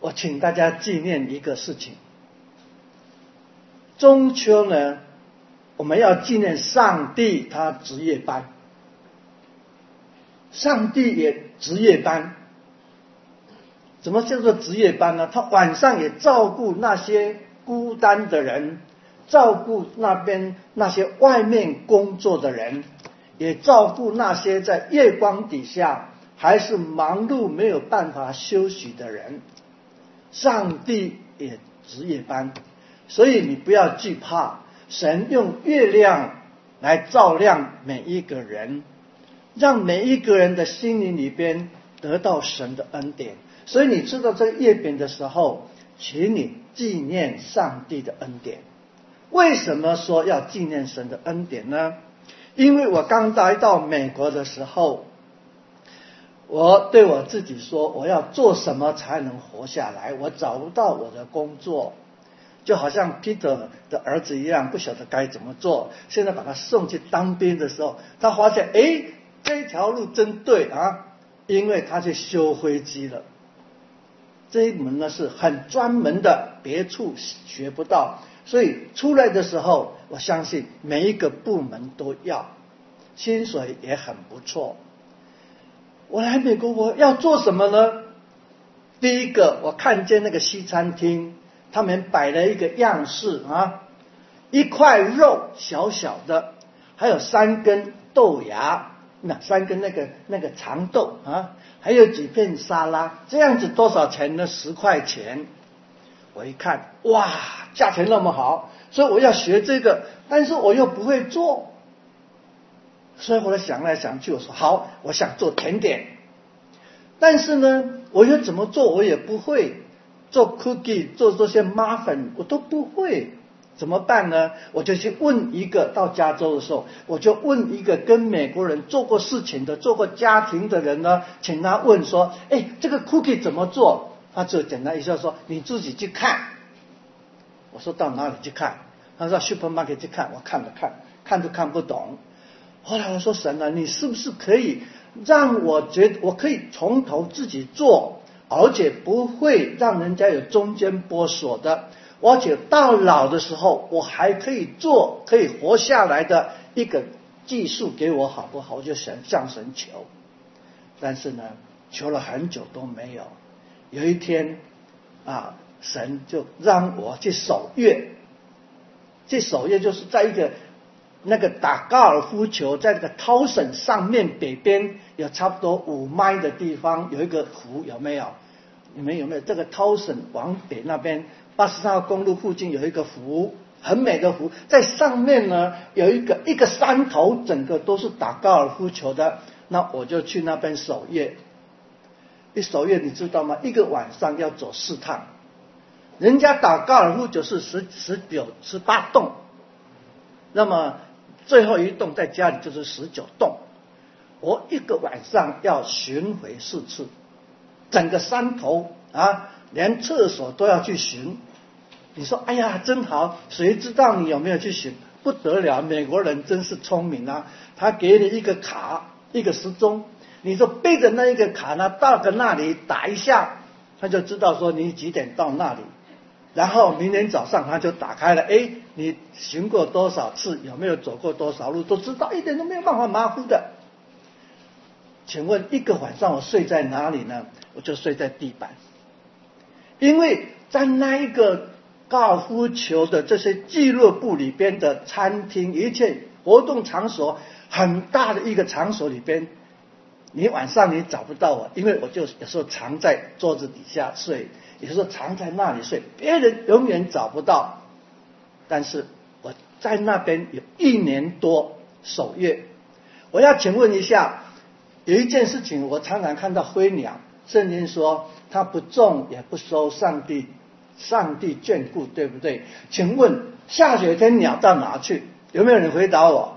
我请大家纪念一个事情。中秋呢，我们要纪念上帝他值夜班，上帝也值夜班。怎么叫做值夜班呢？他晚上也照顾那些孤单的人，照顾那些外面工作的人，也照顾那些在月光底下还是忙碌没有办法休息的人。上帝也值夜班，所以你不要惧怕，神用月亮来照亮每一个人，让每一个人的心灵里边得到神的恩典。所以你吃到这个月饼的时候，请你纪念上帝的恩典。为什么说要纪念神的恩典呢？因为我刚来到美国的时候，我对我自己说，我要做什么才能活下来？我找不到我的工作，就好像 Peter 的儿子一样，不晓得该怎么做。现在把他送去当兵的时候，他发现这条路真对啊，因为他去修飞机了。这一门呢是很专门的，别处学不到，所以出来的时候，我相信每一个部门都要，薪水也很不错。我来美国我要做什么呢？第一个，我看见那个西餐厅，他们摆了一个样式啊，一块肉小小的，还有3根豆芽，那3根那个长豆啊，还有几片沙拉，这样子多少钱呢？10块钱。我一看，哇，价钱那么好，所以我要学这个，但是我又不会做，所以我想来想去，我说好，我想做甜点，但是呢，我又怎么做我也不会，做 cookie 做这些muffin我都不会，怎么办呢？我就去问一个，到加州的时候，我就问一个跟美国人做过事情的、做过家庭的人呢，请他问说，这个 cookie 怎么做？他就简单一下说，你自己去看。我说到哪里去看？他说 supermarket 去看。我看了看都看不懂。后来我说神啊，你是不是可以让我觉得我可以从头自己做，而且不会让人家有中间剥锁的，而且到老的时候我还可以做，可以活下来的一个技术给我好不好？我就向神求，但是呢，求了很久都没有。有一天啊，神就让我去守月。去守月就是在一个那个打高尔夫球，在那个Towson上面北边有差不多5迈的地方有一个湖，有没有？你们有没有？这个Towson往北那边83号公路附近有一个湖，很美的湖，在上面呢有一个山头，整个都是打高尔夫球的。那我就去那边守夜。一守夜你知道吗？一个晚上要走4趟。人家打高尔夫球是19、18洞，那么最后一洞在家里就是19洞。我一个晚上要巡回4次，整个山头啊，连厕所都要去巡。你说哎呀真好，谁知道你有没有去巡？不得了，美国人真是聪明啊，他给你一个卡，一个时钟，你就背着那一个卡呢，到个那里打一下，他就知道说你几点到那里，然后明天早上他就打开了，你巡过多少次，有没有走过多少路，都知道，一点都没有办法马虎的。请问一个晚上我睡在哪里呢？我就睡在地板，因为在那一个高尔夫球的这些俱乐部里边的餐厅，一切活动场所，很大的一个场所里边，你晚上你找不到我，因为我就有时候藏在桌子底下睡，有时候藏在那里睡，别人永远找不到。但是我在那边有1年多守夜。我要请问一下，有一件事情我常常看到飞鸟，圣经说它不种也不收，上帝眷顾，对不对？请问下雪天鸟到哪去？有没有人回答我？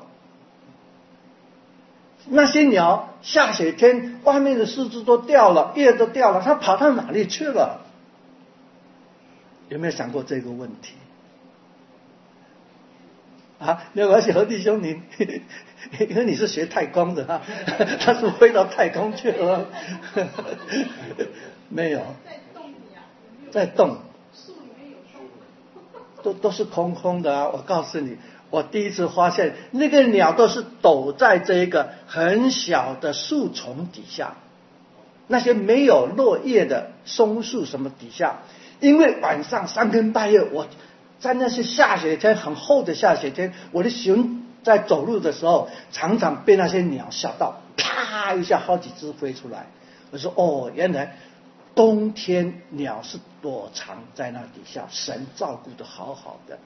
那些鸟下雪天外面的树枝都掉了，叶都掉了，它跑到哪里去了？有没有想过这个问题？没有关系，何弟兄，你因为你是学太空的啊，他是飞到太空去了。没有。 在动，都是空空的啊！我告诉你，我第一次发现那个鸟都是躲在这一个很小的树丛底下，那些没有落叶的松树什么底下，因为晚上3更半夜，我在那些下雪天很厚的下雪天，我的熊在走路的时候，常常被那些鸟吓到，啪一下好几只飞出来。我说哦，原来冬天鸟是躲藏在那底下，神照顾得好好的。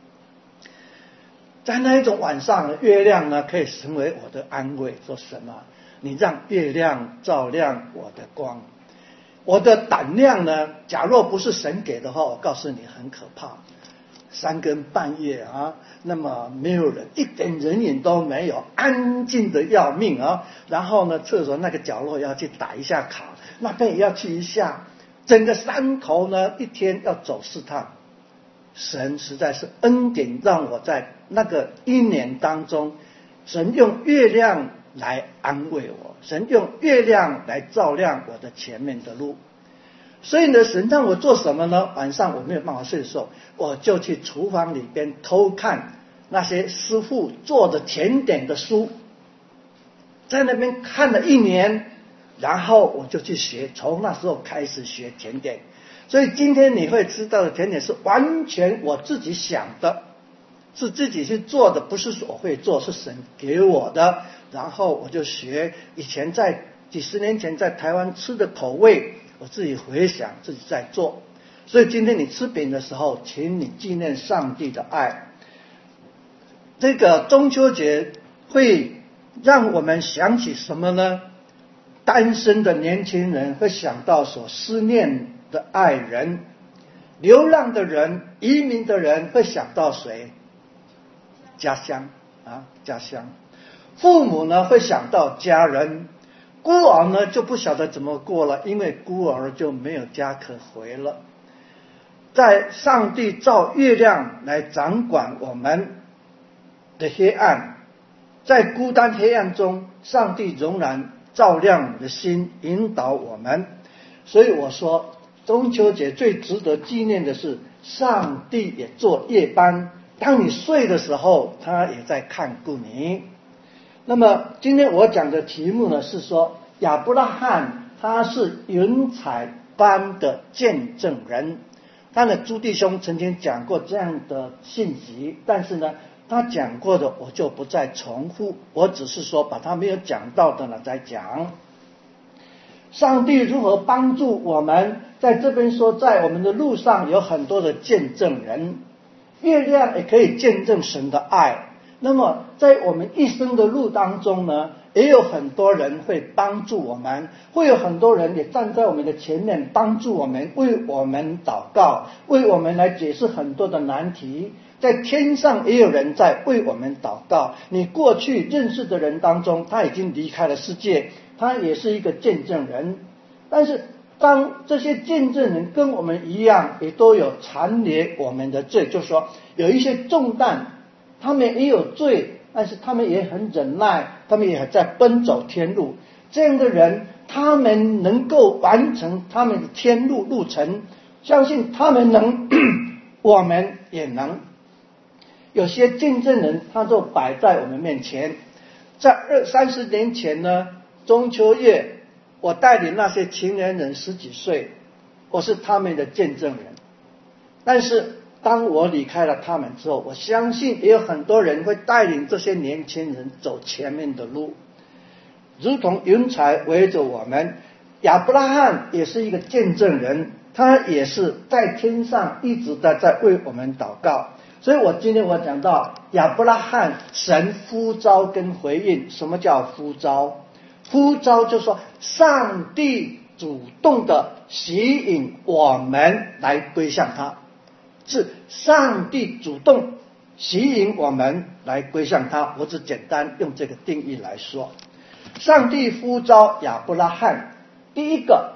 在那一种晚上，月亮呢可以成为我的安慰，说神啊，你让月亮照亮我的光。我的胆量呢，假若不是神给的话，我告诉你很可怕。3更半夜啊，那么没有人，一点人影都没有，安静的要命啊。然后呢，厕所那个角落要去打一下卡，那边也要去一下，整个山头呢一天要走4趟。神实在是恩典，让我在那个1年当中，神用月亮来安慰我，神用月亮来照亮我的前面的路。所以呢，神让我做什么呢？晚上我没有办法睡的时候，我就去厨房里边偷看那些师傅做的甜点的书，在那边看了1年，然后我就去学，从那时候开始学甜点。所以今天你会知道的甜点是完全我自己想的，是自己去做的，不是我会做，是神给我的。然后我就学以前在几十年前在台湾吃的口味，我自己回想，自己在做。所以今天你吃饼的时候，请你纪念上帝的爱。这个中秋节会让我们想起什么呢？单身的年轻人会想到所思念的爱人，流浪的人、移民的人会想到谁？家乡啊，家乡。父母呢会想到家人，孤儿呢就不晓得怎么过了，因为孤儿就没有家可回了。在上帝照月亮来掌管我们的黑暗，在孤单黑暗中，上帝仍然照亮我的心，引导我们。所以我说，中秋节最值得纪念的是，上帝也做夜班，当你睡的时候，他也在看顾你。那么今天我讲的题目呢，是说亚伯拉罕他是云彩般的见证人。当然朱弟兄曾经讲过这样的信息，但是呢他讲过的我就不再重复，我只是说把他没有讲到的呢再讲。上帝如何帮助我们，在这边说在我们的路上有很多的见证人，月亮也可以见证神的爱。那么在我们一生的路当中呢，也有很多人会帮助我们，会有很多人也站在我们的前面帮助我们，为我们祷告，为我们来解释很多的难题。在天上也有人在为我们祷告，你过去认识的人当中，他已经离开了世界，他也是一个见证人。但是当这些见证人跟我们一样，也都有缠累我们的罪，就是说有一些重担，他们也有罪，但是他们也很忍耐，他们也在奔走天路。这样的人，他们能够完成他们的天路路程，相信他们能我们也能。有些见证人他就摆在我们面前。在30年前呢，中秋夜我带领那些青年人10几岁，我是他们的见证人。但是当我离开了他们之后，我相信也有很多人会带领这些年轻人走前面的路，如同云彩围着我们。亚伯拉罕也是一个见证人，他也是在天上一直在为我们祷告。所以我今天我讲到亚伯拉罕，神呼召跟回应。什么叫呼召？呼召就是说上帝主动的吸引我们来归向他，是上帝主动吸引我们来归向他。我只简单用这个定义来说，上帝呼召亚伯拉罕，第一个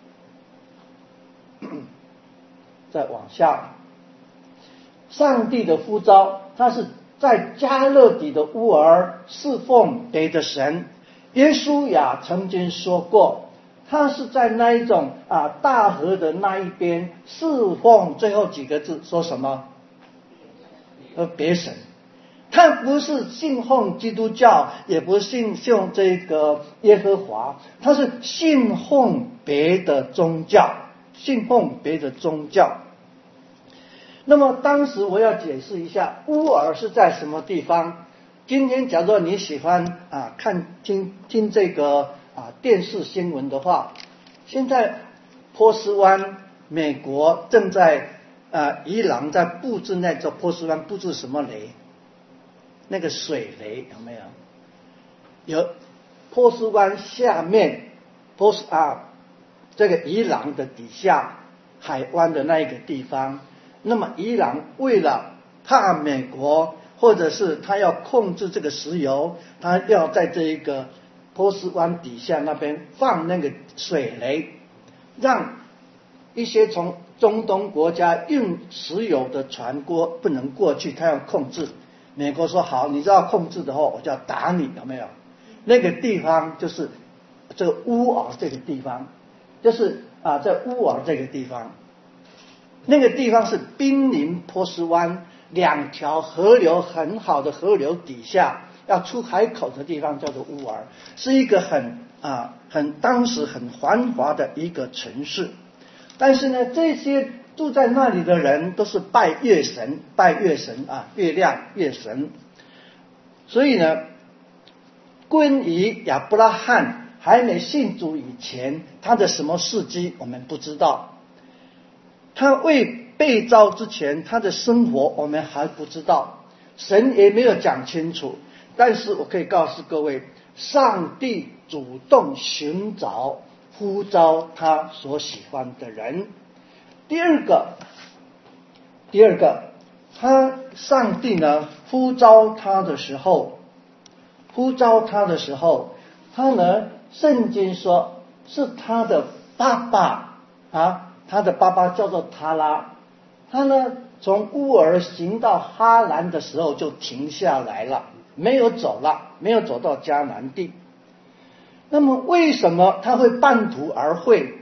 再往下，上帝的呼召，他是在加勒底的乌尔侍奉别的神。耶稣亚曾经说过， 他是在那一种大河的那一边侍奉，最后几个字说什么？别神。他不是信奉基督教，也不是信这个耶和华，他是信奉别的宗教，信奉别的宗教。那么当时我要解释一下乌尔是在什么地方。今天假如你喜欢听这个电视新闻的话，现在波斯湾美国正在伊朗在布置那座波斯湾布置什么雷？那个水雷有没有？有波斯湾下面这个伊朗的底下海湾的那一个地方，那么伊朗为了怕美国或者是他要控制这个石油，他要在这一个波斯湾底下那边放那个水雷，让一些从中东国家运石油的船不能过去，他要控制。美国说好，你要控制的话，我就要打你，有没有？那个地方就是这个乌尔这个地方，就是在乌尔这个地方，那个地方是濒临波斯湾两条河流很好的河流底下要出海口的地方，叫做乌尔，是一个当时很繁华的一个城市。但是呢，这些住在那里的人都是拜月神月亮月神。所以呢，关于亚伯拉罕还没信主以前，他的什么事迹我们不知道，他未被召之前他的生活我们还不知道，神也没有讲清楚。但是我可以告诉各位，上帝主动寻找呼召他所喜欢的人。第二个，上帝呢呼召他的时候，他呢圣经说是他的爸爸他的爸爸叫做他拉，他呢从乌尔行到哈兰的时候就停下来了，没有走到迦南地。那么为什么他会半途而废？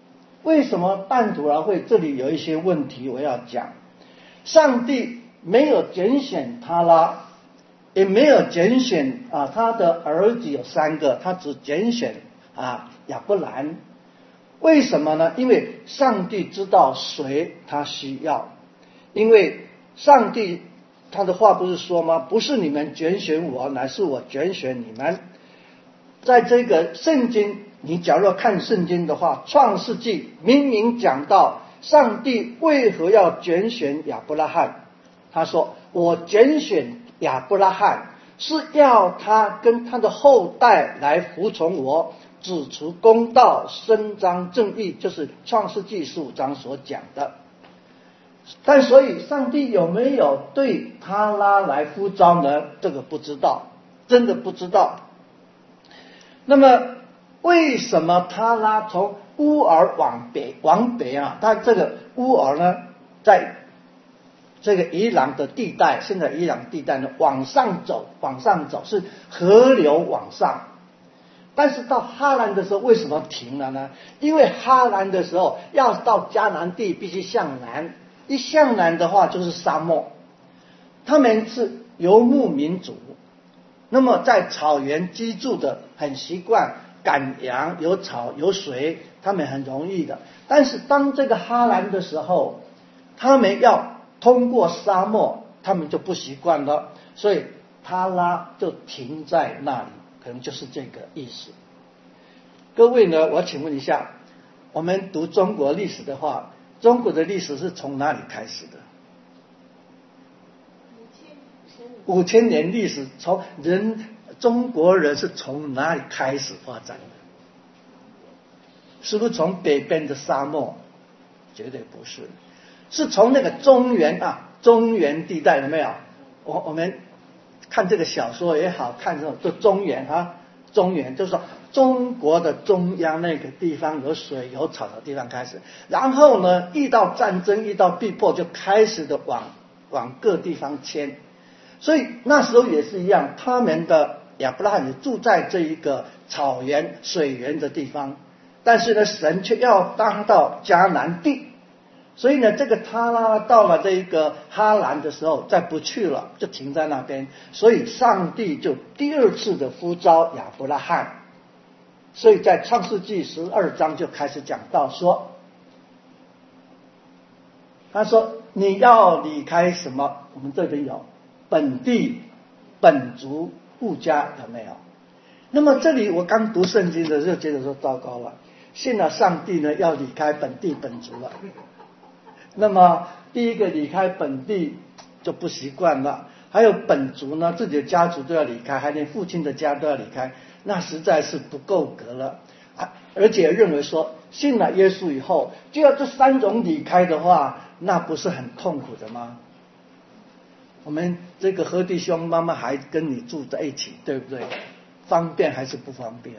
这里有一些问题我要讲。上帝没有拣选他拉，也没有拣选他的儿子有3个，他只拣选亚伯兰。为什么呢？因为上帝知道谁他需要。因为上帝他的话不是说吗？不是你们拣选我，乃是我拣选你们。在这个圣经，你假如看圣经的话，创世纪明明讲到上帝为何要拣选亚伯拉罕。他说我拣选亚伯拉罕是要他跟他的后代来服从我，指出公道，伸张正义，就是创世纪15章所讲的。但所以上帝有没有对他拉来呼召呢？这个不知道，真的不知道。那么为什么他拉从乌尔往北他这个乌尔呢在这个伊朗的地带，现在伊朗地带呢往上走是河流往上。但是到哈兰的时候为什么停了呢？因为哈兰的时候要到迦南地必须向南，一向南的话就是沙漠。他们是游牧民族，那么在草原居住的很习惯，赶羊有草有水，他们很容易的。但是当这个哈兰的时候，他们要通过沙漠，他们就不习惯了，所以他拉就停在那里，可能就是这个意思。各位呢，我请问一下，我们读中国历史的话，中国的历史是从哪里开始的？5000年历史，中国人是从哪里开始发展的？是不是从北边的沙漠？绝对不是，是从那个中原地带，有没有？我们看这个小说也好看，这种中原就是说中国的中央那个地方有水有草的地方开始，然后呢遇到战争遇到逼迫就开始的往各地方迁。所以那时候也是一样，他们的亚伯拉罕也住在这一个草原水源的地方， 但是呢，神却要他到迦南地，所以呢，这个他到了这个哈兰的时候，再不去了，就停在那边。所以上帝就第二次的呼召亚伯拉罕。所以在创世纪12章就开始讲到说，他说你要离开什么？我们这边有本地、本族、父家，有没有？那么这里我刚读圣经的时候觉得说糟糕了，信了上帝呢要离开本地本族了。那么第一个离开本地就不习惯了，还有本族呢，自己的家族都要离开，还连父亲的家都要离开，那实在是不够格了。而且认为说信了耶稣以后就要这三种离开的话，那不是很痛苦的吗？我们这个何弟兄妈妈还跟你住在一起，对不对？方便还是不方便？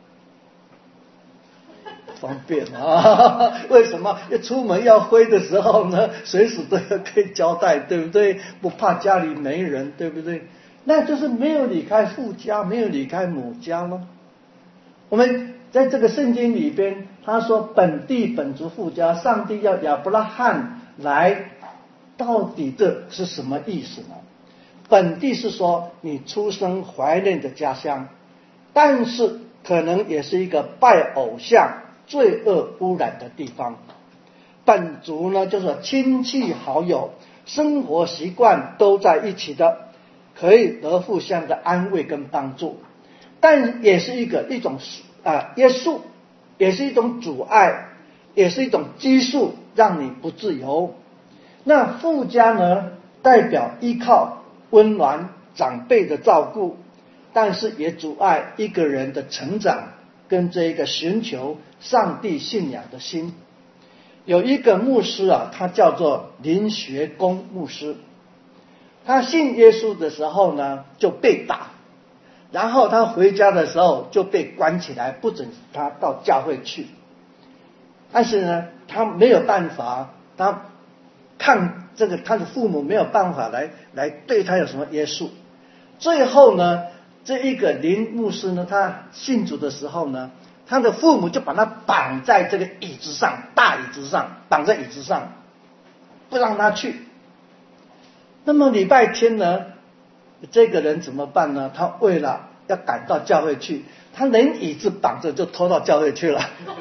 方便啊！为什么？一出门要挥的时候呢，随时都要可以交代，对不对？不怕家里没人，对不对？那就是没有离开父家，没有离开母家了。我们在这个圣经里边，他说本地本族父家，上帝要亚伯拉罕来，到底这是什么意思呢？本地是说你出生怀念的家乡，但是可能也是一个拜偶像、罪恶污染的地方。本族呢，就是亲戚好友，生活习惯都在一起的，可以得互相的安慰跟帮助，但也是一种约束，也是一种阻碍，也是一种拘束，让你不自由。那父家呢，代表依靠、温暖、长辈的照顾，但是也阻碍一个人的成长跟这一个寻求上帝信仰的心。有一个牧师他叫做林学公牧师，他信耶稣的时候呢就被打，然后他回家的时候就被关起来，不准他到教会去。但是呢，他没有办法，他看这个他的父母没有办法来对他有什么约束。最后呢，这一个林牧师呢，他信主的时候呢，他的父母就把他绑在这个椅子上，大椅子上，绑在椅子上，不让他去。那么礼拜天呢，这个人怎么办呢？他为了要赶到教会去，他连椅子绑着就拖到教会去了。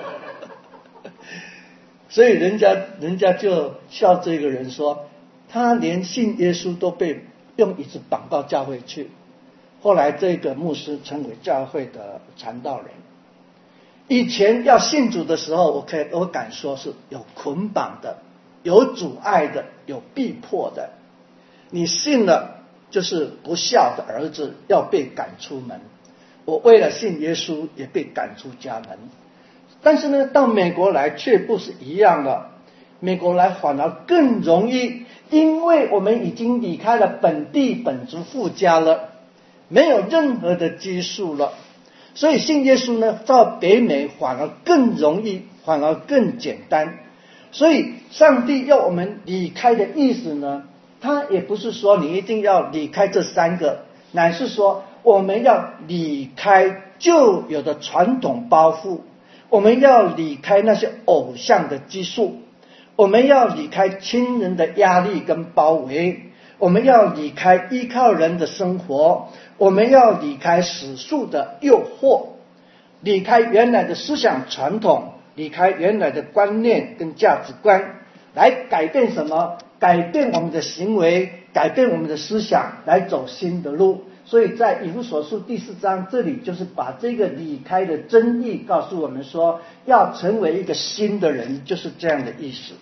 所以人家就笑这个人说，他连信耶稣都被用椅子绑到教会去。后来这个牧师成为教会的传道人。以前要信主的时候，我敢说是有捆绑的，有阻碍的，有逼迫的。你信了就是不孝的儿子，要被赶出门。我为了信耶稣也被赶出家门。但是呢，到美国来却不是一样的，美国来反而更容易，因为我们已经离开了本地本族父家了，没有任何的拘束了，所以信耶稣呢，到北美反而更容易，反而更简单。所以上帝要我们离开的意思呢，他也不是说你一定要离开这三个，乃是说我们要离开旧有的传统包袱，我们要离开那些偶像的拘束，我们要离开亲人的压力跟包围，我们要离开依靠人的生活，我们要离开世俗的诱惑，离开原来的思想传统，离开原来的观念跟价值观，来改变什么？改变我们的行为，改变我们的思想，来走新的路。所以在以弗所书第4章这里就是把这个离开的真意告诉我们说，要成为一个新的人，就是这样的意思。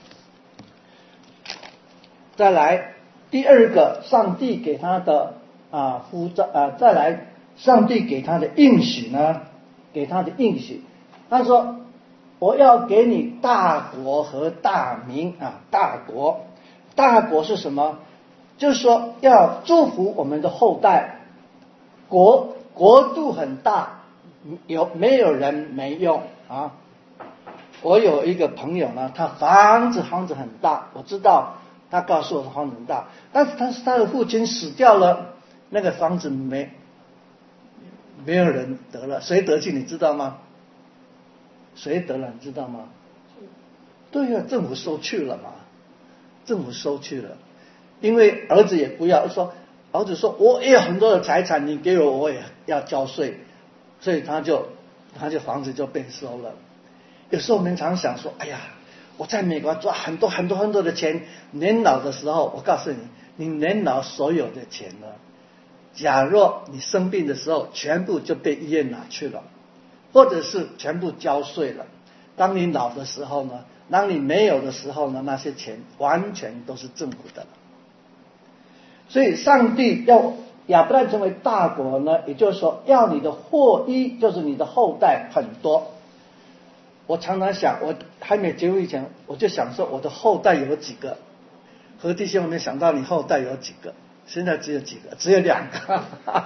再来第二个，上帝给他的呼召再来上帝给他的应许呢，给他的应许，他说我要给你大国和大民大国。大国是什么？就是说要祝福我们的后代。国度很大，没有人没用啊！我有一个朋友呢，他房子很大，我知道他告诉我房子很大，但是他的父亲死掉了，那个房子没有人得了，谁得去你知道吗？ 谁得了？你知道吗？对呀，政府收去了嘛，政府收去了，因为儿子也不要说，儿子说我也有很多的财产，你给我也要交税，所以他就房子就被收了。有时候我们常想说，哎呀，我在美国赚很多很多很多的钱，年老的时候，我告诉你，你年老所有的钱呢，假若你生病的时候，全部就被医院拿去了，或者是全部交税了。当你老的时候呢，当你没有的时候呢，那些钱完全都是政府的了。所以上帝要亚伯兰成为大国呢，也就是说要你的后裔，就是你的后代很多。我常常想，我还没结婚以前，我就想说我的后代有几个。和弟兄，我没想到你后代有几个，现在只有几个，只有2个。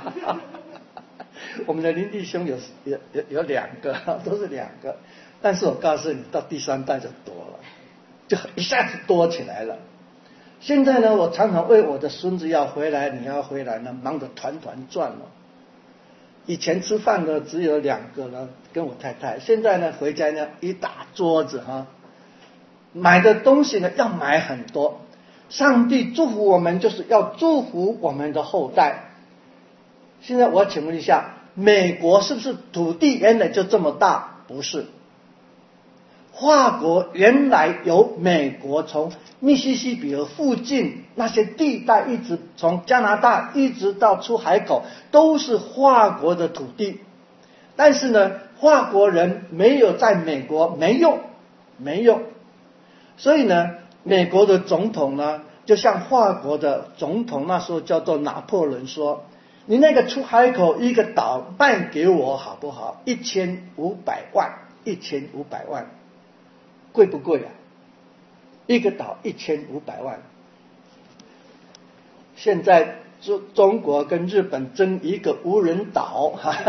我们的林弟兄有2个，都是2个。但是我告诉你，到第3代就多了，就一下子多起来了。现在呢，我常常为我的孙子要回来，你要回来呢，忙得团团转了。以前吃饭呢只有2个呢，跟我太太。现在呢回家呢一大桌子哈，买的东西呢要买很多。上帝祝福我们，就是要祝福我们的后代。现在我要请问一下，美国是不是土地原来就这么大？不是。法国原来由美国从密西西比河附近那些地带，一直从加拿大一直到出海口，都是法国的土地。但是呢，法国人没有在美国，没用。所以呢，美国的总统呢，就像法国的总统那时候叫做拿破仑说，你那个出海口一个岛卖给我好不好？1500万，1500万。贵不贵啊？一个岛1500万。现在中国跟日本争一个无人岛，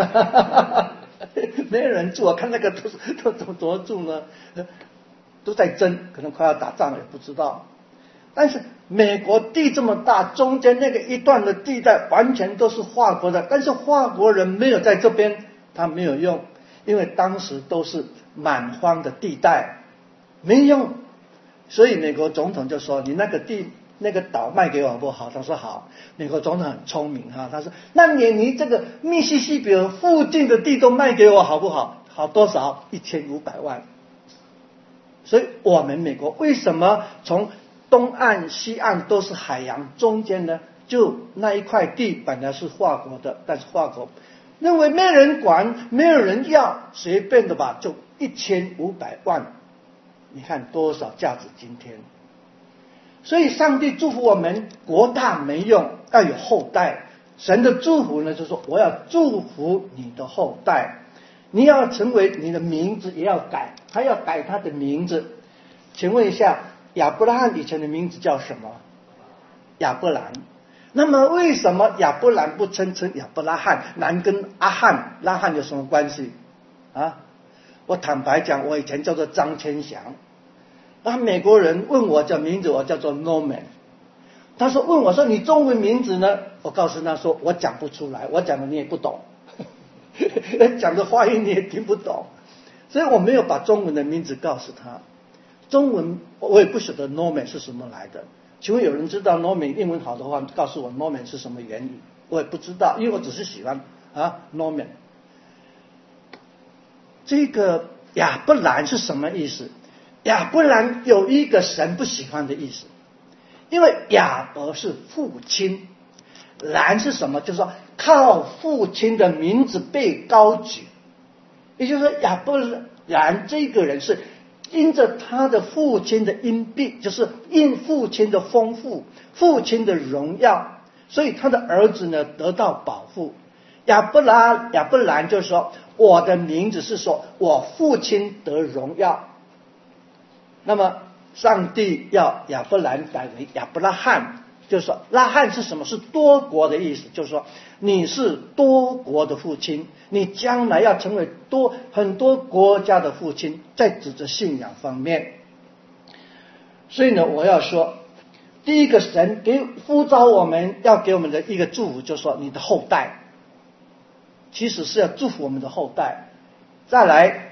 没有人住。我看那个都怎么住呢？都在争，可能快要打仗了，也不知道。但是美国地这么大，中间那个一段的地带完全都是法国的，但是法国人没有在这边，他没有用，因为当时都是蛮荒的地带。没用，所以美国总统就说：“你那个地那个岛卖给我好不好？”他说好。美国总统很聪明哈，他说：“那你这个密西西比河附近的地都卖给我好不好？好多少？1500万。”所以我们美国为什么从东岸西岸都是海洋，中间呢就那一块地本来是法国的，但是法国认为没人管，没有人要，随便的吧，就1500万。你看多少价值今天。所以上帝祝福我们，国大没用，要有后代。神的祝福呢，就是说我要祝福你的后代，你要成为，你的名字也要改，他要改他的名字。请问一下，亚伯拉罕以前的名字叫什么？亚伯兰。那么为什么亚伯兰不称亚伯拉罕？兰跟阿汉拉汉有什么关系啊？我坦白讲，我以前叫做张千祥。那美国人问我叫名字，我叫做 Norman。他说问我说你中文名字呢？我告诉他说我讲不出来，我讲的你也不懂，讲的发音你也听不懂，所以我没有把中文的名字告诉他。中文我也不晓得 Norman 是什么来的。请问有人知道 Norman 英文好的话，告诉我 Norman 是什么原理？我也不知道，因为我只是喜欢Norman。这个亚伯兰是什么意思？亚伯兰有一个神不喜欢的意思，因为亚伯是父亲，兰是什么？就是说靠父亲的名字被高举，也就是说亚伯兰这个人是因着他的父亲的荫庇，就是因父亲的丰富，父亲的荣耀，所以他的儿子呢得到保护。亚伯兰就是说我的名字是说我父亲得荣耀。那么上帝要亚伯兰改为亚伯拉罕，就是说拉罕是什么？是多国的意思，就是说你是多国的父亲，你将来要成为很多国家的父亲，在指着信仰方面。所以呢，我要说第一个神呼召我们要给我们的一个祝福，就是说你的后代，其实是要祝福我们的后代。再来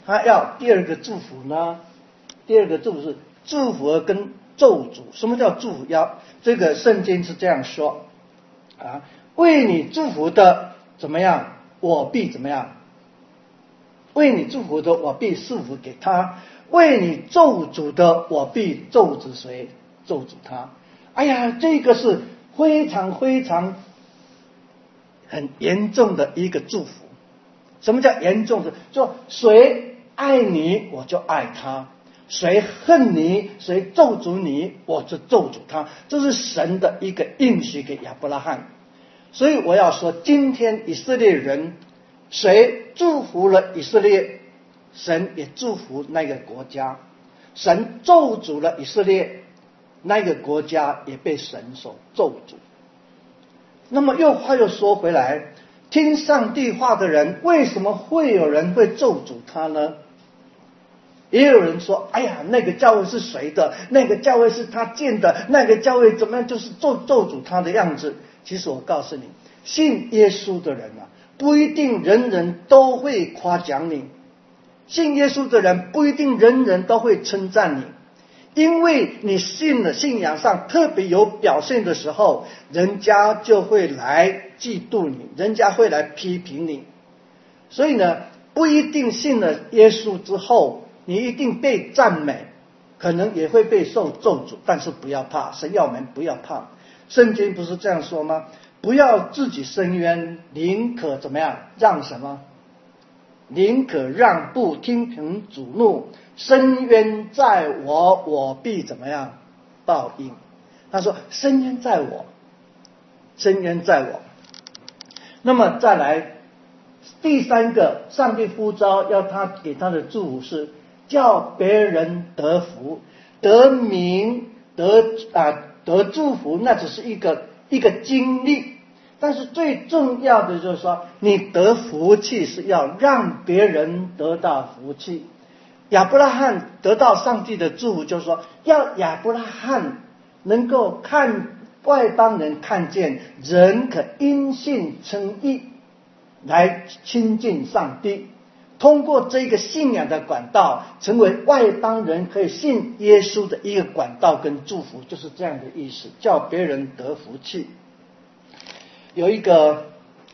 他要第二个祝福呢？第二个祝福是祝福跟咒诅。什么叫祝福？这个圣经是这样说啊，为你祝福的怎么样，我必怎么样？为你祝福的，我必赐福给他；为你咒诅的，我必咒诅谁？咒诅他。哎呀，这个是非常非常很严重的一个祝福。什么叫严重的？就谁爱你，我就爱他；谁恨你，谁咒诅你，我就咒诅他。这是神的一个应许给亚伯拉罕。所以我要说，今天以色列人，谁祝福了以色列，神也祝福那个国家；神咒诅了以色列，那个国家也被神所咒诅。那么话又说回来，听上帝话的人，为什么会有人会咒诅他呢？也有人说，哎呀，那个教会是谁的？那个教会是他建的，那个教会怎么样，就是咒诅他的样子。其实我告诉你，信耶稣的人啊，不一定人人都会夸奖你；信耶稣的人不一定人人都会称赞你。因为你信了，信仰上特别有表现的时候，人家就会来嫉妒你，人家会来批评你。所以呢，不一定信了耶稣之后你一定被赞美，可能也会被受咒诅，但是不要怕，神要我们不要怕。圣经不是这样说吗？不要自己伸冤，宁可怎么样？让什么？宁可让步，听凭主怒。伸冤在我，我必怎么样？报应。他说伸冤在我，伸冤在我。那么再来第三个，上帝呼召要他给他的祝福是叫别人得福、得名、得祝福，那只是一个经历。但是最重要的就是说，你得福气是要让别人得到福气。亚伯拉罕得到上帝的祝福，就是说要亚伯拉罕能够看外邦人看见人可因信称义，来亲近上帝，通过这个信仰的管道，成为外邦人可以信耶稣的一个管道跟祝福，就是这样的意思，叫别人得福气。有一个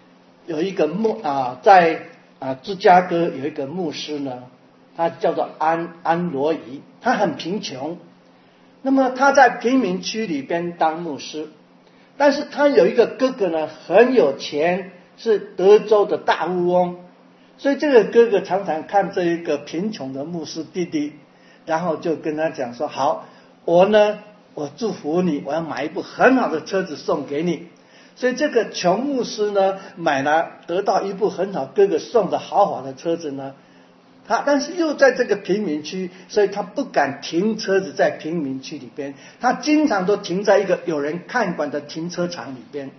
在芝加哥有一个牧师呢，他叫做安罗伊，他很贫穷。那么他在贫民区里边当牧师，但是他有一个哥哥呢，很有钱，是德州的大富翁。所以这个哥哥常常看这一个贫穷的牧师弟弟，然后就跟他讲说，好，我祝福你，我要买一部很好的车子送给你。所以这个穷牧师呢，得到一部很好哥哥送的豪华的车子呢，但是又在这个贫民区，所以他不敢停车子在贫民区里边，他经常都停在一个有人看管的停车场里边。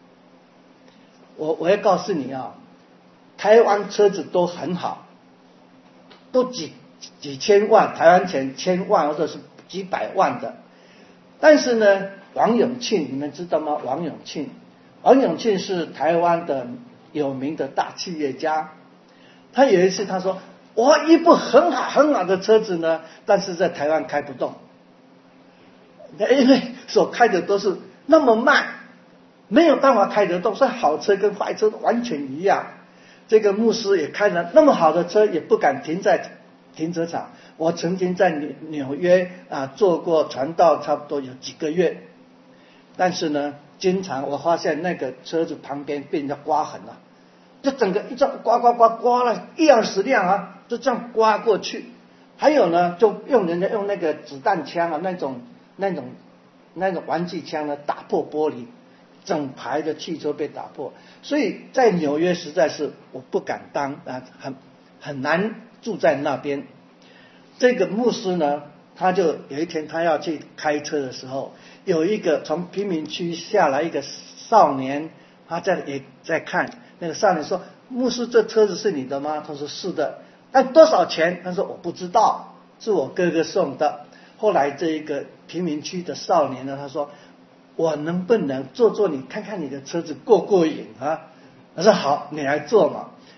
我要告诉你啊，台湾车子都很好，都几千万，台湾钱千万或者是几百万的。但是呢，王永庆你们知道吗？王永庆是台湾的有名的大企业家。他有一次他说，我一部很好的车子呢，但是在台湾开不动，因为所开的都是那么慢，没有办法开得动。所以好车跟坏车完全一样。这个牧师也开了那么好的车，也不敢停在停车场。我曾经在纽约做过传道，差不多有几个月。但是呢，经常我发现那个车子旁边被人家刮痕了，就整个一张刮了1-20辆就这样刮过去。还有呢，就人家用那个子弹枪那种玩具枪呢，打破玻璃，整排的汽车被打破。所以在纽约实在是我不敢当很难住在那边。这个牧师呢，他就有一天他要去开车的时候，有一个从贫民区下来一个少年，他也在看。那个少年说，牧师，这车子是你的吗？他说是的。那多少钱？他说我不知道，是我哥哥送的。后来这一个贫民区的少年呢，他说，我能不能坐你看看你的车子过瘾啊？他说好，你来坐嘛。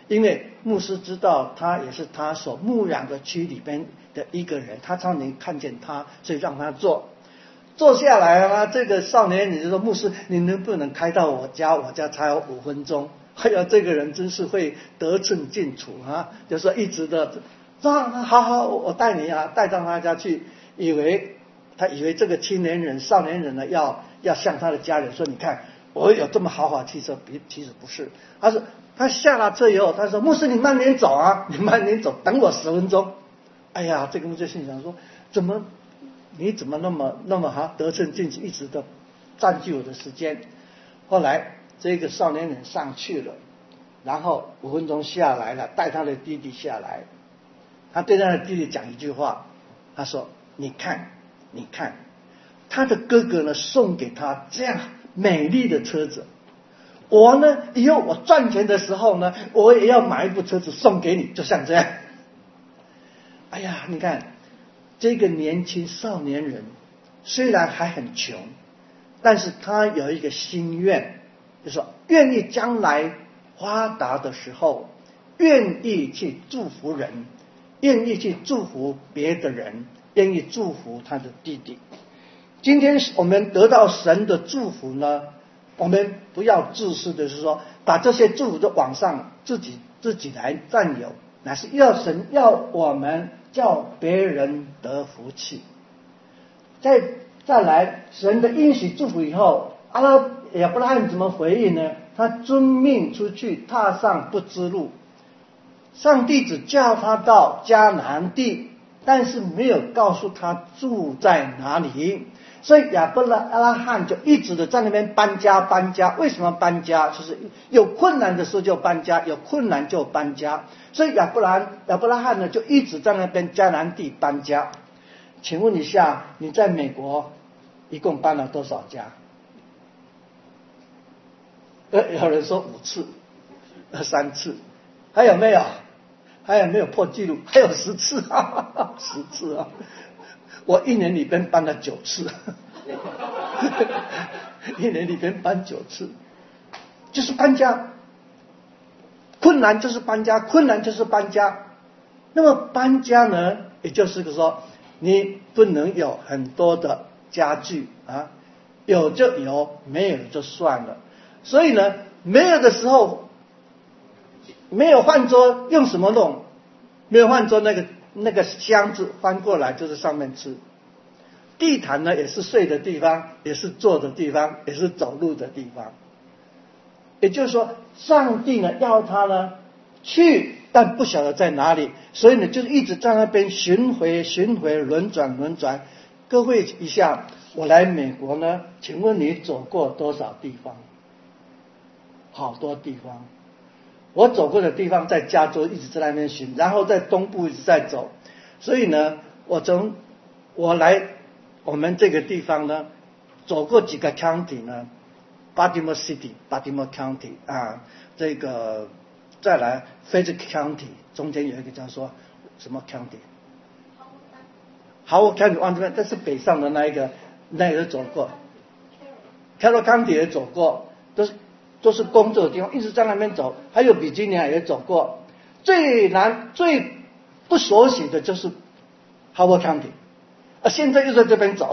因为牧师知道他也是他所牧养的区里边的一个人，他常能看见他，所以让他做。坐下来了，这个少年人就说：“牧师，你能不能开到我家？我家才有5分钟。”哎呀，这个人真是会得寸进尺啊！就说一直的说：“好，我带你啊，带到他家去。”他以为这个少年人呢，要向他的家人说：“你看，我有这么豪华汽车。”其实不是，他下了车以后，他说：“牧师，你慢点走啊，你慢点走，等我10分钟。”哎呀，这个牧师心想说：“你怎么那么得寸进尺，一直的占据我的时间？”后来这个少年人上去了，然后5分钟下来了，带他的弟弟下来，他对他的弟弟讲一句话，他说：“你看，他的哥哥呢送给他这样美丽的车子，我呢以后我赚钱的时候呢，我也要买一部车子送给你，就像这样。”哎呀，你看这个年轻少年人虽然还很穷，但是他有一个心愿，就是说愿意将来发达的时候，愿意去祝福人，愿意去祝福别的人，愿意祝福他的弟弟。今天我们得到神的祝福呢，我们不要自私的是说把这些祝福都往上自己来占有，乃是要神要我们叫别人得福气。再来，神的应许祝福以后，亚伯拉罕怎么回应呢？他遵命出去，踏上不知路。上帝只叫他到迦南地，但是没有告诉他住在哪里。所以亚伯拉罕就一直的在那边搬家。为什么搬家？就是有困难的时候就搬家，有困难就搬家。所以亚伯拉罕呢就一直在那边迦南地搬家。请问一下，你在美国一共搬了多少家？有人说5次，3次，还有没有破纪录？还有10次啊，10次啊！我1年里边搬了9次，1年里边搬9次，就是搬家。困难就是搬家。那么搬家呢，也就是说，你不能有很多的家具啊，有就有，没有就算了。所以呢，没有的时候，没有饭桌，用什么弄？没有饭桌，那个箱子翻过来就是上面吃。地毯呢，也是睡的地方，也是坐的地方，也是走路的地方。也就是说，上帝呢要他呢去，但不晓得在哪里，所以呢就是一直在那边巡回，轮转。各位一下，我来美国呢，请问你走过多少地方？好多地方。我走过的地方在加州一直在那边巡，然后在东部一直在走。所以呢，我来我们这个地方呢，走过几个 county 呢，Baltimore City、Baltimore County 啊，这个再来 Fayette County， 中间有一个叫做什么 County？Howard County 往这边，这是北上的那一个走过 ，Carroll County 也走过，都是工作的地方，一直在那边走。还有比基尼亚也走过，最难最不熟悉的就是 Howard County， 现在又在这边走，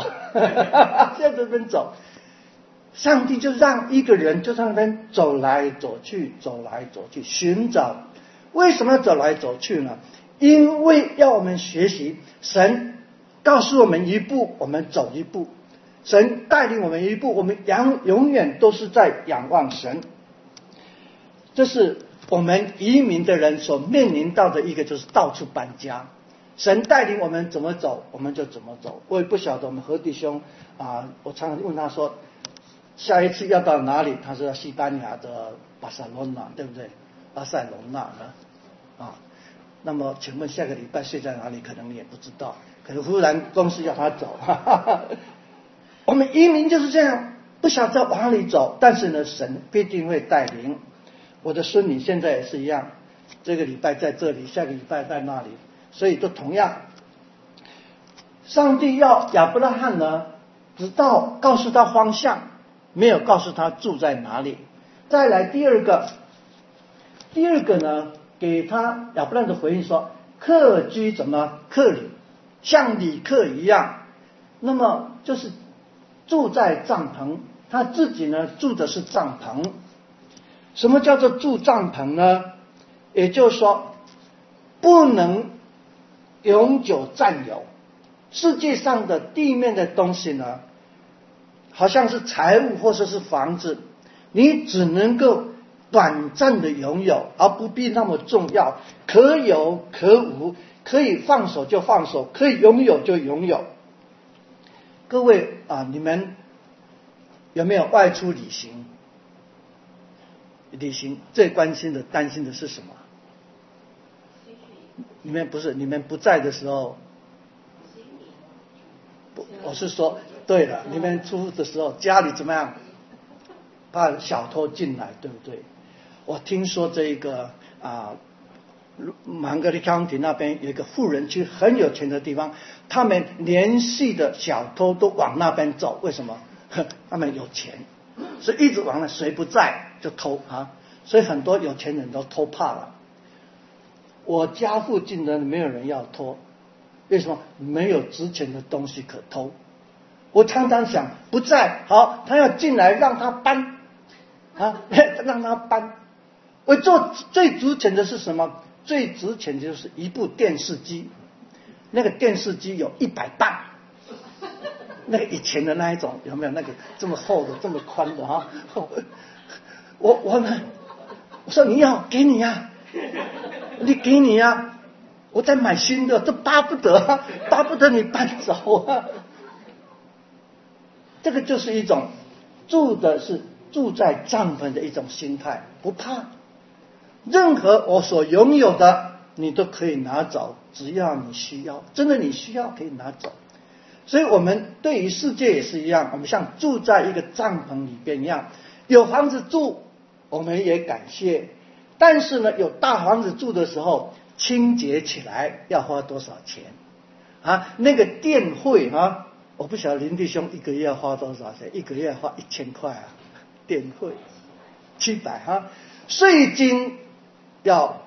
上帝就让一个人就在那边走来走去，寻找。为什么要走来走去呢？因为要我们学习，神告诉我们一步，我们走一步；神带领我们一步，我们永远都是在仰望神。这是我们移民的人所面临到的一个，就是到处搬家。神带领我们怎么走，我们就怎么走。我也不晓得我们何弟兄啊，我常常问他说，下一次要到哪里？他说西班牙的巴塞罗那，对不对？巴塞罗那呢？啊，那么请问下个礼拜睡在哪里？可能你也不知道，可能忽然公司要他走。我们移民就是这样，不晓得往哪里走，但是呢，神必定会带领。我的孙女现在也是一样，这个礼拜在这里，下个礼拜在那里，所以都同样。上帝要亚伯拉罕呢，直到告诉他方向，没有告诉他住在哪里。再来第二个呢， 给他亚伯拉罕的回应说，客居怎么客旅，像旅客一样，那么就是住在帐篷，他自己呢住的是帐篷。什么叫做住帐篷呢？也就是说不能永久占有世界上的地面的东西呢，好像是财物或者是房子，你只能够短暂的拥有，而不必那么重要，可有可无，可以放手就放手，可以拥有就拥有。各位啊，你们有没有外出旅行？旅行最关心的担心的是什么？你们不在的时候，我是说对了，你们出的时候家里怎么样？怕小偷进来，对不对？我听说这个芒格利 County 那边有一个富人区，很有钱的地方，他们连续的小偷都往那边走，为什么？他们有钱，所以一直往那，谁不在就偷啊，所以很多有钱人都偷怕了。我家附近的没有人要偷，为什么？没有值钱的东西可偷。我常常想，不在好，他要进来让他搬啊，让他搬。我做最值钱的是什么？最值钱的就是一部电视机，那个电视机有100磅，那个以前的那一种，有没有那个这么厚的这么宽的啊？我呢，我说你要给你呀，你给你呀，我再买新的，这巴不得你搬走啊。这个就是一种住在帐篷的一种心态，不怕任何我所拥有的你都可以拿走，只要你需要，真的你需要可以拿走。所以我们对于世界也是一样，我们像住在一个帐篷里边一样，有房子住我们也感谢，但是呢有大房子住的时候，清洁起来要花多少钱啊？那个电费啊，我不晓得林弟兄一个月要花多少钱，一个月要花1000块啊，电费700啊，税金要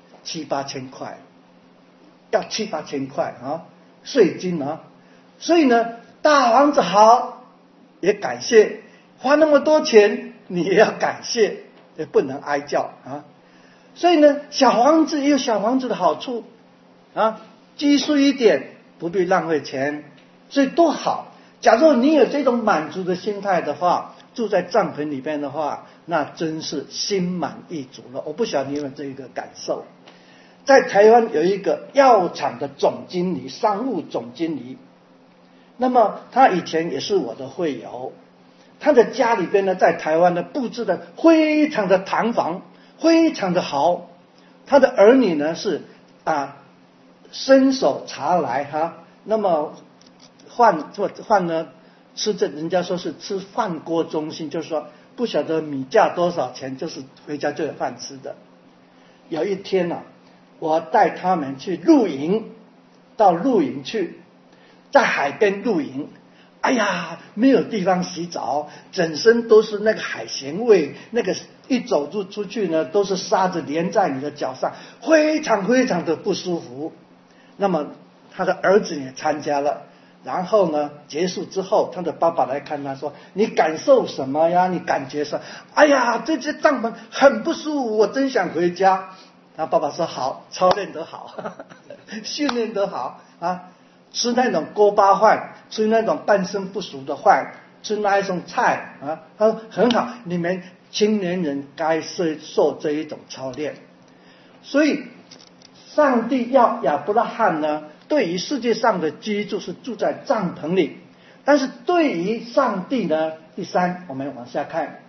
7-8千块，要7-8千块啊，税金啊。所以呢，大房子好也感谢，花那么多钱你也要感谢，也不能哀叫啊。所以呢，小房子也有小房子的好处啊，积蓄一点，不必浪费钱，所以多好。假如你有这种满足的心态的话，住在帐篷里边的话，那真是心满意足了。我不晓得你有没有这一个感受。在台湾有一个药厂的总经理，商务总经理，那么他以前也是我的会友，他的家里边呢，在台湾呢布置的非常的堂皇，非常的好。他的儿女呢是伸手茶来哈，那么饭呢吃着，人家说是吃饭锅中心，就是说不晓得米价多少钱，就是回家就有饭吃的。有一天我带他们去露营，到露营去，在海边露营，哎呀，没有地方洗澡，整身都是那个海鲜味，那个一走出去呢，都是沙子连在你的脚上，非常非常的不舒服。那么他的儿子也参加了，然后呢，结束之后，他的爸爸来看他说：“你感受什么呀？你感觉说，哎呀，这些帐篷很不舒服，我真想回家。”他爸爸说：“好，操练得好，训练得好啊！吃那种锅巴饭，吃那种半生不熟的饭，吃那一种菜啊，他说很好。你们青年人该受这一种操练。所以，上帝要亚伯拉罕呢，对于世界上的居住是住在帐篷里，但是对于上帝呢，第三，我们往下看。”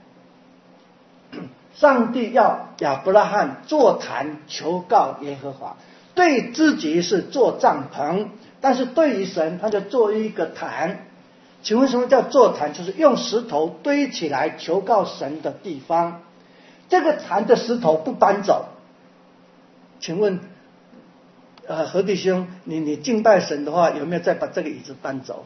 上帝要亚伯拉罕坐坛求告耶和华，对自己是做帐篷，但是对于神他就做一个坛。请问什么叫做坛？就是用石头堆起来求告神的地方。这个坛的石头不搬走。请问何弟兄，你敬拜神的话，有没有再把这个椅子搬走？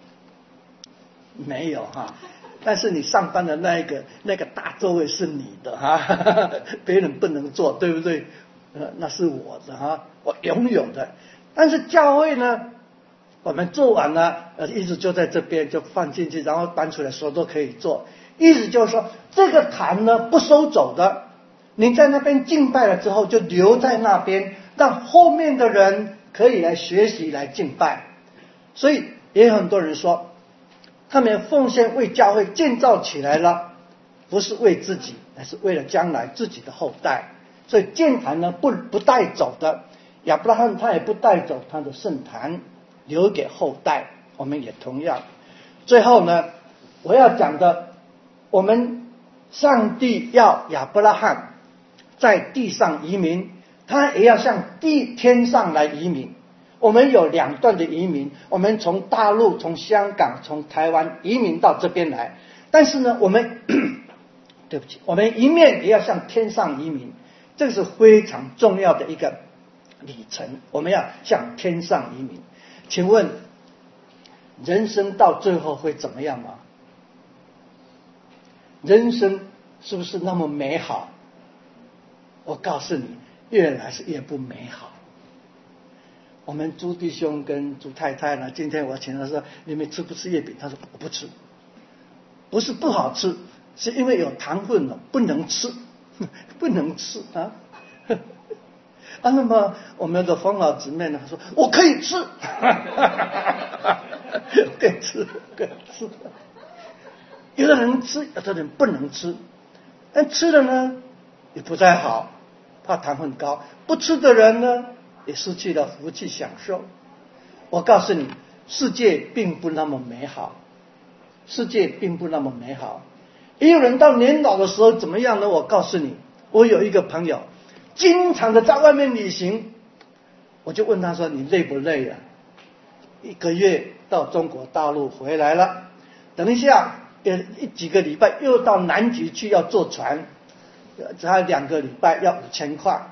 没有哈。但是你上班的那个大座位是你的哈，别人不能坐，对不对？ 那是我的啊，我拥有的。但是教会呢，我们做完了，一直就在这边就放进去，然后搬出来说都可以做。意思就是说，这个坛呢不收走的，你在那边敬拜了之后就留在那边，让后面的人可以来学习来敬拜。所以也有很多人说，他们奉献为教会建造起来了，不是为自己，而是为了将来自己的后代。所以建坛呢不带走的，亚伯拉罕他也不带走他的圣坛，留给后代。我们也同样。最后呢，我要讲的，我们上帝要亚伯拉罕在地上移民，他也要向天上来移民。我们有两段的移民，我们从大陆、从香港、从台湾移民到这边来。但是呢，我们对不起，我们一面也要向天上移民，这是非常重要的一个里程。我们要向天上移民。请问，人生到最后会怎么样吗？人生是不是那么美好？我告诉你，越来是越不美好。我们朱弟兄跟朱太太呢，今天我请他说，你们吃不吃月饼？他说我不吃，不是不好吃，是因为有糖分了，不能吃，不能吃啊。那么我们的冯老姊妹呢，说我可以吃，可以吃，可以吃。有的人吃，有的人不能吃，但吃了呢也不太好，怕糖分高。不吃的人呢，也失去了福气享受。我告诉你，世界并不那么美好，世界并不那么美好。也有人到年老的时候怎么样呢？我告诉你，我有一个朋友，经常的在外面旅行，我就问他说：“你累不累啊？”1个月到中国大陆回来了，等一下几个礼拜又到南极去要坐船，他2个礼拜要5000块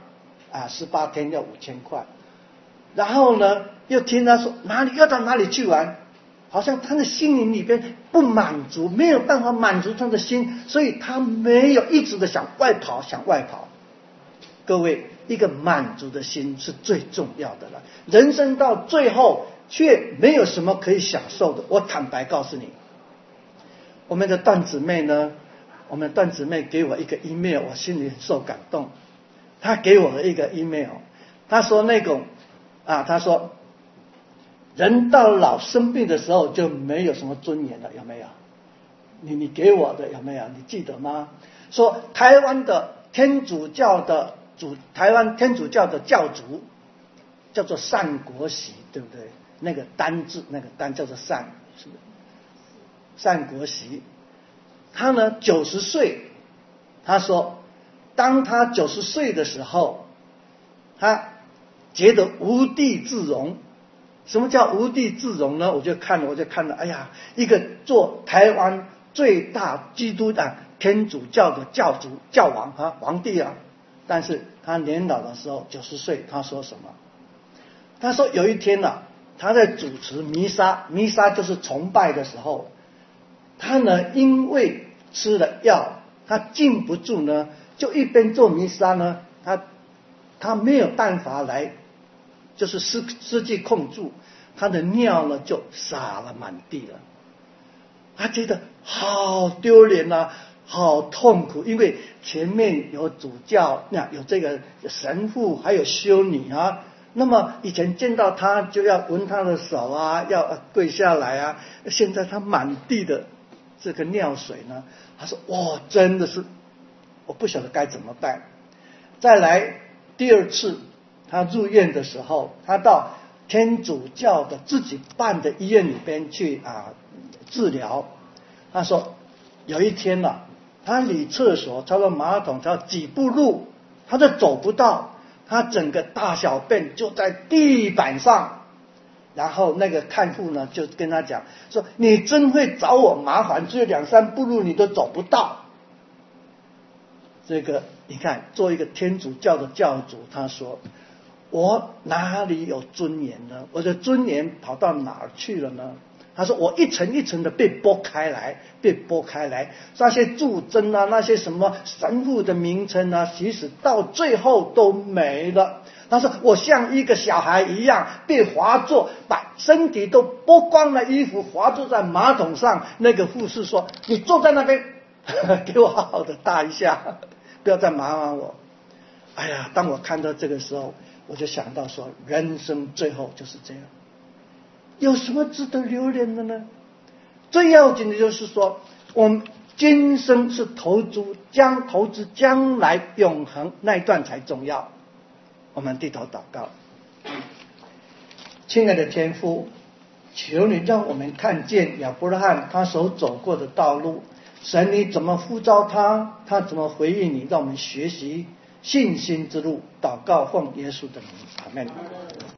，18天要5000块。然后呢，又听他说要到哪里去玩，好像他的心灵里边不满足，没有办法满足他的心，所以他没有一直的想外跑。各位，一个满足的心是最重要的了。人生到最后却没有什么可以享受的。我坦白告诉你，我们的段姊妹呢，我们段姊妹给我一个 email， 我心里很受感动。她给我了一个 email， 她说她说人到老生病的时候就没有什么尊严了，有没有？你给我的有没有？你记得吗？说台湾天主教的教主叫做单国璽，对不对？那个单字，那个单叫做单，是不是？单国璽，他呢90岁，他说，当他90岁的时候，他觉得无地自容。什么叫无地自容呢？我就看了，哎呀，一个做台湾最大基督的天主教的教王皇帝啊，但是他年老的时候90岁，他说什么？他说有一天他在主持弥撒就是崇拜的时候，他呢因为吃了药，他禁不住呢，就一边做弥撒呢，他没有办法来，就是失去控制，他的尿呢就洒了满地了。他觉得好丢脸啊，好痛苦，因为前面有主教，有这个神父，还有修女啊。那么以前见到他就要闻他的手啊，要跪下来啊。现在他满地的这个尿水呢，他说哇，真的是我不晓得该怎么办。再来第2次他入院的时候，他到天主教的自己办的医院里边去治疗。他说有一天他理厕所，他的马桶他几步路他都走不到，他整个大小便就在地板上。然后那个看护呢就跟他讲说，你真会找我麻烦，只有2-3步路你都走不到。这个你看，做一个天主教的教主，他说我哪里有尊严呢？我的尊严跑到哪儿去了呢？ 他说我一层一层的被剥开来，被剥开来，那些柱针啊，那些什么神父的名称啊，其实到最后都没了。他说我像一个小孩一样被划作，把身体都剥光了，衣服划坐在马桶上。那个护士说，你坐在那边给我好好的大一下，不要再麻烦我。哎呀，当我看到这个时候，我就想到说，人生最后就是这样，有什么值得留恋的呢？最要紧的就是说，我们今生是投资将来永恒那一段才重要。我们低头祷告。亲爱的天父，求你让我们看见亚伯拉罕他所走过的道路，神你怎么呼召他，他怎么回应你，让我们学习信心之路。祷告奉耶稣的名，阿们。